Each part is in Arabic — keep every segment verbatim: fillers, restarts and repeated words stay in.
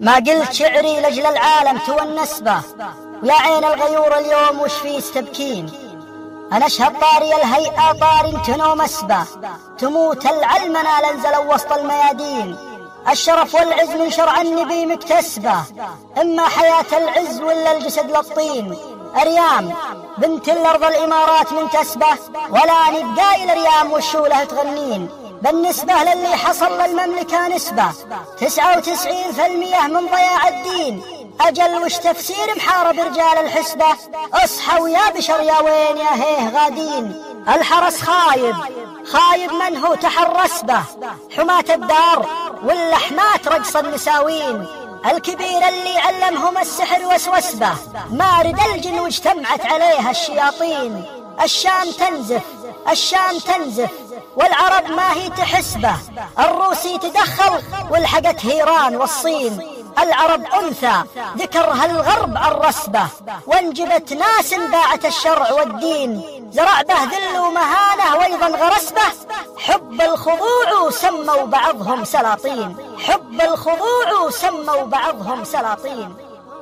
ما قلت شعري لأجل العالم تونس به، ولا عين الغيور اليوم وش فيه تبكين. أنا أشهد طاري الهيئة طار تنو مسبه، تموت العلمنا لنزلوا وسط الميادين. الشرف والعز من شرع النبي مكتسبه، إما حياة العز ولا الجسد للطين. أريام بنت الأرض الإمارات من تسبه، ولا نبقاي الأريام والشولة تغنين. بالنسبة للي حصل للمملكة نسبة تسعة وتسعين في المية من ضياع الدين. أجل وش تفسير محارب رجال الحسبة؟ اصحوا يا بشر يا وين يا هيه غادين. الحرس خايب خايب من هو تحرس به، حماة الدار ولا حماة رقص النساوين. الكبير اللي علمهم السحر وسوس به، مارد الجن واجتمعت عليها الشياطين. الشام تنزف الشام تنزف والعرب ما هي تحسبه، الروسي تدخل والحقت هيران والصين. العرب أنثى ذكرها الغرب عالرسبة، وانجبت ناس باعت الشرع والدين. زرع به ذل ومهانة وأيضا غرس به، حب الخضوع سموا بعضهم سلاطين. حب الخضوع سموا بعضهم سلاطين.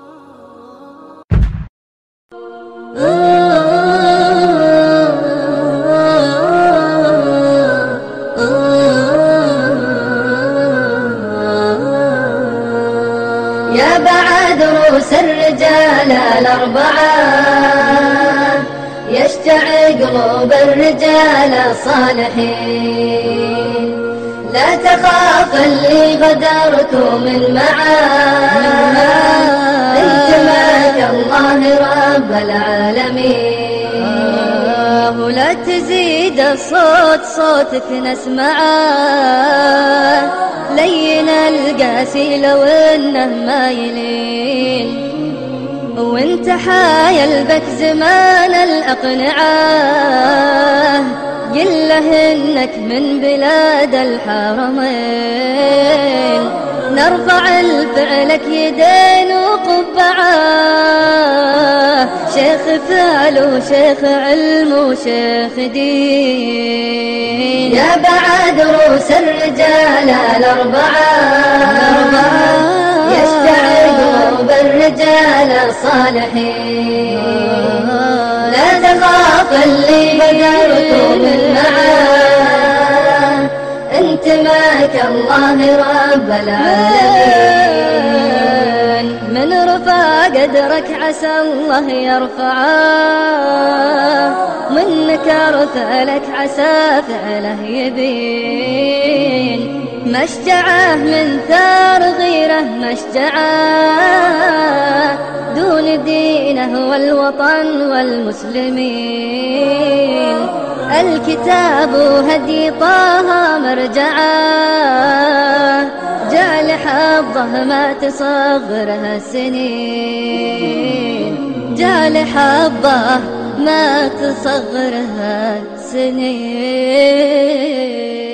يا بعد رؤوس الرجال الأربعة، يشتعل قلوب الرجال الصالحين. لا تخاف اللي غدرت من معاه، انت معك الله رب العالمين. ولا تزيد الصوت صوتك نسمعه، لين القاسي لو انه ما يلين. وانت حايل بك زمان الأقنعة، قل له انك من بلاد الحرمين. نرفع لفعلك يدين وقبعة، شيخ فعل وشيخ علم وشيخ دين. يا بعد رؤوس الرجال الأربعة، يشتعل قلوب الرجال الصالحين. لا تخاف اللي بدرت من معاه، انت معك الله رب العالمين. من رفع قدرك عسى الله يرفعه، من نكر ثألك عسى فعله يبين. مشجعه من ثار غيره مشجعه، دون دينه والوطن والمسلمين. الكتاب هدي طه مرجعه، جعل حظه ما تصغرها السنين. جعل حظه ما تصغرها السنين.